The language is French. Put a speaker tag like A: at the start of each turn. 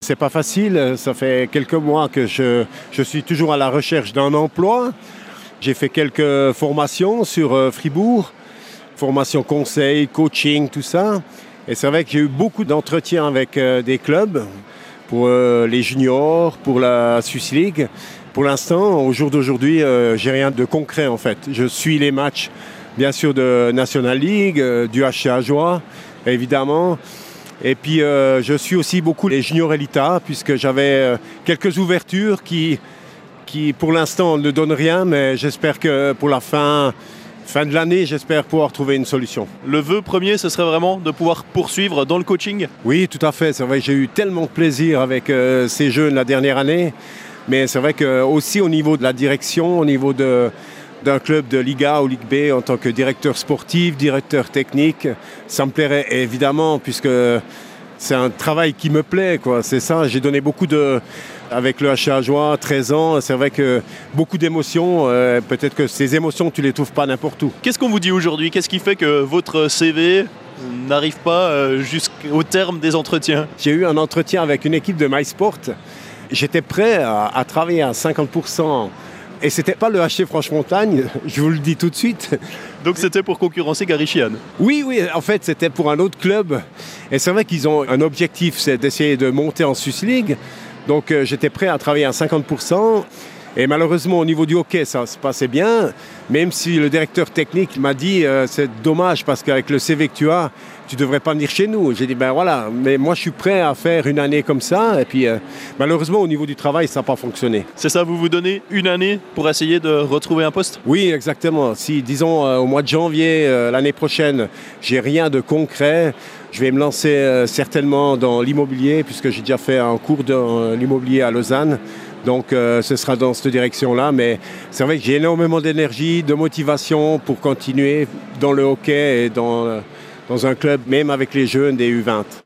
A: C'est pas facile, ça fait quelques mois que je suis toujours à la recherche d'un emploi. J'ai fait quelques formations sur Fribourg, formation conseil, coaching, tout ça. Et c'est vrai que j'ai eu beaucoup d'entretiens avec des clubs pour les juniors, pour la Swiss League. Pour l'instant, au jour d'aujourd'hui, j'ai rien de concret en fait. Je suis les matchs, bien sûr, de National League, du HC Ajoie, évidemment. Et puis, je suis aussi beaucoup les juniors Elita, puisque j'avais quelques ouvertures qui, pour l'instant, ne donnent rien, mais j'espère que pour la fin de l'année, j'espère pouvoir trouver une solution.
B: Le vœu premier, ce serait vraiment de pouvoir poursuivre dans le coaching ?
A: Oui, tout à fait. C'est vrai que j'ai eu tellement de plaisir avec ces jeunes la dernière année. Mais c'est vrai que aussi au niveau de la direction, au niveau d'un club de Liga ou Ligue B, en tant que directeur sportif, directeur technique, ça me plairait évidemment, puisque c'est un travail qui me plaît, quoi. C'est ça, j'ai donné beaucoup avec le HC Ajoie, 13 ans, c'est vrai que beaucoup d'émotions, peut-être que ces émotions, tu les trouves pas n'importe où.
B: Qu'est-ce qu'on vous dit aujourd'hui ? Qu'est-ce qui fait que votre CV n'arrive pas jusqu'au terme des entretiens ?
A: J'ai eu un entretien avec une équipe de MySport. J'étais prêt à travailler à 50%. Et c'était pas le HC Franche-Montagne, je vous le dis tout de suite.
B: Donc c'était pour concurrencer Gary Sheehan ?
A: Oui, en fait, c'était pour un autre club. Et c'est vrai qu'ils ont un objectif, c'est d'essayer de monter en Swiss League. Donc j'étais prêt à travailler à 50%. Et malheureusement, au niveau du hockey, ça se passait bien. Même si le directeur technique m'a dit c'est dommage parce qu'avec le CV que tu as, tu ne devrais pas venir chez nous. J'ai dit ben voilà, mais moi je suis prêt à faire une année comme ça. Et puis malheureusement, au niveau du travail, ça n'a pas fonctionné.
B: C'est ça, vous donnez une année pour essayer de retrouver un poste ?
A: Oui, exactement. Si, disons, au mois de janvier l'année prochaine, j'ai rien de concret, je vais me lancer certainement dans l'immobilier, puisque j'ai déjà fait un cours de l'immobilier à Lausanne. Donc ce sera dans cette direction-là, mais c'est vrai que j'ai énormément d'énergie, de motivation pour continuer dans le hockey et dans un club, même avec les jeunes des U20.